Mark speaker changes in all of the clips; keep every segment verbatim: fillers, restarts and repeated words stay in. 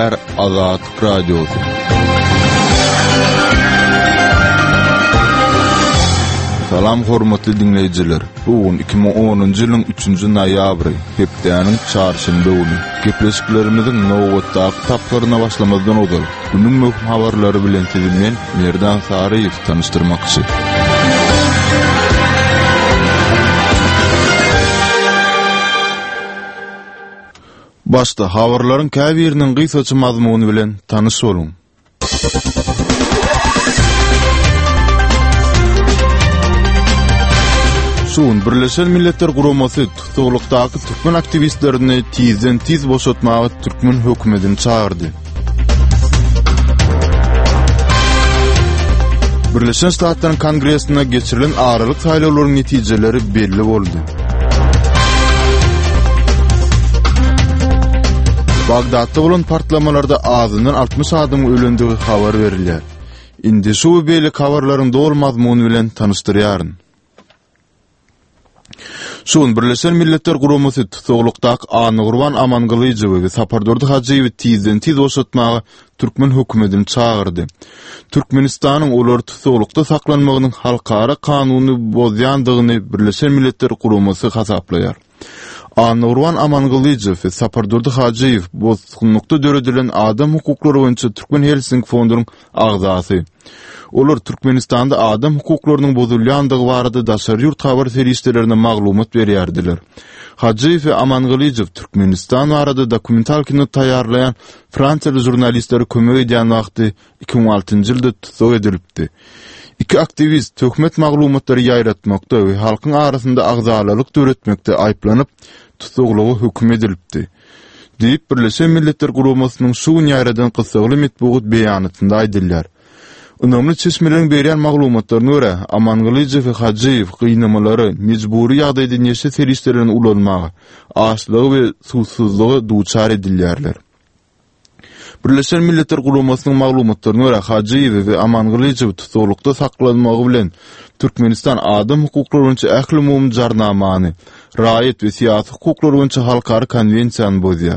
Speaker 1: Däler Azat Radyosu. Salam hormatly dinleyijiler. Bugün iki bin onuncu ýylyň üçünji noýabry, hepdeniň çarşymby güni. Gepleşiklerimiziň nowatdaky taplaryna başlamazdan öňe günüň möhüm habarlary bilen sizi men Merdan Saryýew tanıştyrmakçy. Başta habarlaryň käbiriniň gysgaça mazmuny bilen tanyş boluň. Suun Birleşen Milletler Guramasy tutuklukdaky türkmen aktivistlerini tizden tiz boşatmagy türkmen hökümetini çağırdy. Birleşen Ştatlaryň Kongresine geçirilen aralyk saýlawlaryň netijeleri belli boldy. Bagdatda bolan partlamalarda azyndan altmış adam ölendigi habar berilýär. Indi şu beýle habarlaryň dol mazmuny bilen tanıştyrýaryn. Şuun Birleşen Milletler Guramasy tutuklukdaky Any Gurban Amangalyjew we Sapardordy Hajiýew tizden tiz boşatmagy türkmen hökümetini çağırdy. Türkmenistanyň olar tutuklukda saklanmagynyň halkara kanuny bozýandygyny Birleşen Milletler Guramasy hasaplaýar. Any Gurban Amangalyjew we Sapardordy Hajiýew bozgunlukda döredilen adam hukuklary boýunça Türkmen Helsinki fondunyň agzasy. Olar Türkmenistanda adam hukuklarynyň bozulýandygy barada daşary ýurt habar serişlerine maglumat berýärdiler. Hajiýew we Amangalyjew Türkmenistan barada dokumental kino taýýarlayan Fransiýaly jurnalistleri kömek edýän wagty iki bin altynjy ýylda tutuk edilipdi. İki aktivist töhmet maglumatlary ýaýratmakda we halkyň arasynda agzalalyk döretmekde aýplanyp tutuklugy hökm edilipdi. Diýip Birleşen Milletler Guramasynyň şu ýaýradan gysgaly metbuat beýanatynda aýdylýar. Önemli çeşmeleriň berýän maglumatlaryna görä, Amangalyjew we Hajiýew gynamaları, mejburi ýagdaýda neşe serişlerine ulanmagy, açlygy we susuzlygy duçar edilýärler. Birleşen Milletler Guramasynyň maglumatlaryna görä, Hajiýew we Amangalyjew tutuklukda saklanmagy bilen Türkmenistan adam hukuklary boýunça ähli umum jarnamany, raýat we siýasy hukuklary boýunça halkara konwensiýany bozýar.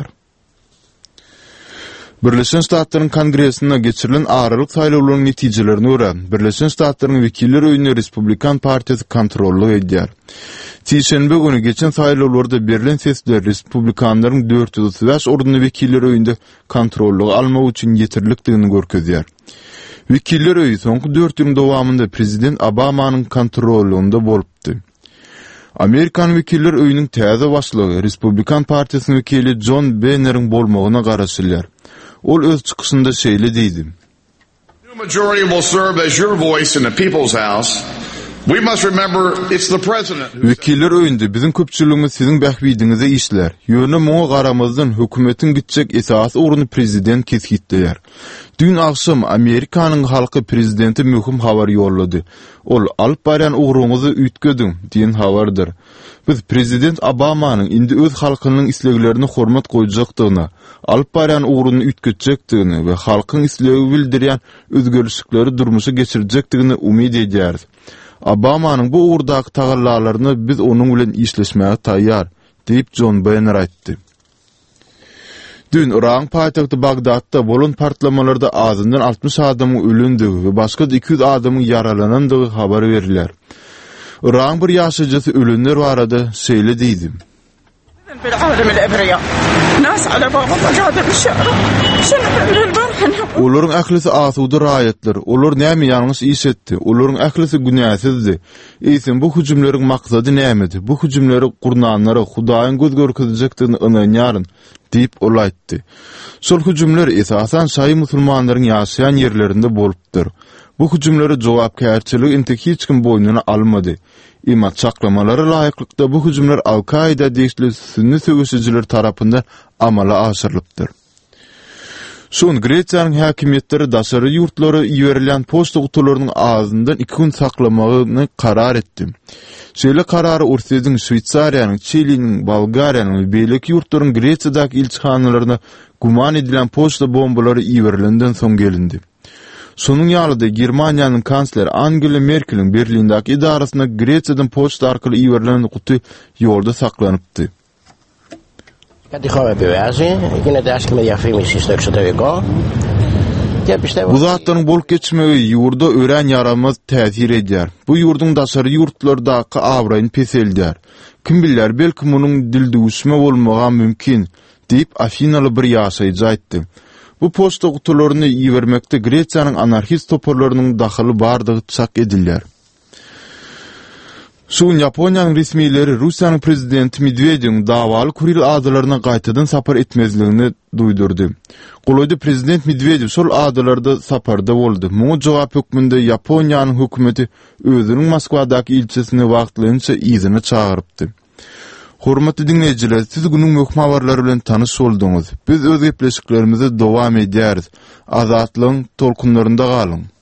Speaker 1: Birleşen Ştatlaryň Kongresine geçirilen aralyk saýlawlaryň netijelerini görä, Birleşen Ştatlaryň Wekiller Öýüne Respublikan Partiýasy kontrolly edýär. Çeşenbe günü geçen saýlawlarda berilen sesler Respublikanlaryň dört ýüz otuz beş orduny Wekiller Öýünde kontrolly almak üçin ýetirlikdigini görkezýär. Wekiller Öýü soňky dört ýyl dowamında Prezident Obamanyň kontrolünde bolupdy. Amerikan Wekiller Öýüniň täze başlygy Respublikan Partiýasynyň wekili John Boehner'iň bolmagyna garaşylýar. Ol öz çykyşynda şeýle diýdi.
Speaker 2: The majority will serve as your voice in the people's house. We must remember it's the president.
Speaker 1: Wekiller Öýünde bizim köpçüligimiz siziň bähbidiňize işler. Ýöne moňa garamazdan hökümetiň gitjek esas uruny prezident kesgitdiler. Dün akşam Amerikanyň halky prezidenti möhüm habar ýollady. Ol alyp barýan uguruňyzy üýtgediň diýen habardyr. Biz Prezident Obamanyň indi öz halkynyň isleglerini hormat goýjakdygyna, alyp barýan uguruny üýtgetjekdigini we halkyň islegi bildirýän özgörüşlikleri durmuşa geçirjekdigini umyd edýäris. Obamanyň bu ugurdaky tagallalaryny biz onuň bilen işleşmäge taýýar, diýip John Boehner aýtdy. Dün Iran paýtagty Bagdatda bolan partlamalarda azyndan altmış adamyň ölendigi we başga iki yüz adamyň yaralanandygy habar berilýär. Iran bir ýaşajysy ölenler barada şeýle diýdi. Olaryň ählisi asudy raýatlar, olar näme ýalňyş iş etdi, olaryň ählisi günäsizdi. Eýsen bu hüjümleriň maksady nämedi? Bu hüjümleri gurnanlara Hudaýyň göz görkezjekdigini ynanýaryn diýip ol aýtdy. Şol hüjümler esasan şaý musulmanlaryň ýaşaýan ýerlerinde bolupdyr. Bu hüjümlere jogapkärçilik intek hiç kim boynuna almady. Ima çaklamalary laýyklykda bu hüjümler Al-Qaida diýişli sünni söwüşçiler tarapyndan amala aşyrylypdyr. Şoň Gresiýanyň häkimetleri daşary ýurtlary ýörilen poçta gutularynyň ağzyndan iki gün saklamagyny karar etdi. Şeýle karary Ursiýanyň, Şwýtsariýanyň, Çiliniň, Bolgariýanyň we beýleki ýurtlaryň Gresiýadaky ilçihanalarına guman edilen poçta bombalary ýörilenden soň gelindi. Şonuň ýalyda Germaniýanyň kansleri Angela Merkel'iň Berlindäki idarasyna Gresiýadan poçta arkaly ýörilen guty ýolda saklanypdy.
Speaker 3: Κάτι χώρο επηρεάζει, γίνεται άσχημη διαφήμιση στο εξωτερικό.
Speaker 1: Bu zatlaryň bolup geçmegi ýurda ören yaramaz täsir edýär. Bu ýurdun daşary ýurtlardaky awraýyn peselýär. Kim bilýär, belki munyň dildüýüşme bolmagan mümkin, diýip Afinaly bir ýaşaýjy aýtdy. Bu posta gutularyny ýibermekde Gretsiýanyň anarhist toparlarynyň daxaly bardygy çak edilýär. Şuň Ýaponiýanyň resmiýetleri Russiýanyň prezidenti Medwedewň dawaly Kuril adalaryna gaýtadan sapar etmezligini duýdurdy. Golaýda prezident Medwedew şol adalarda saparda boldy. Muňa jogap hökmünde Ýaponiýanyň hökümeti özüniň Moskwadaky ilçesini wagtlynça izine çagyrypdy. Hormatly dinleýijiler, siz günüň möhüm habarlary bilen tanyş boldyňyz. Biz öz gepleşiklerimizi dowam edýäris. Azatlygyň tolkunlarynda galyň.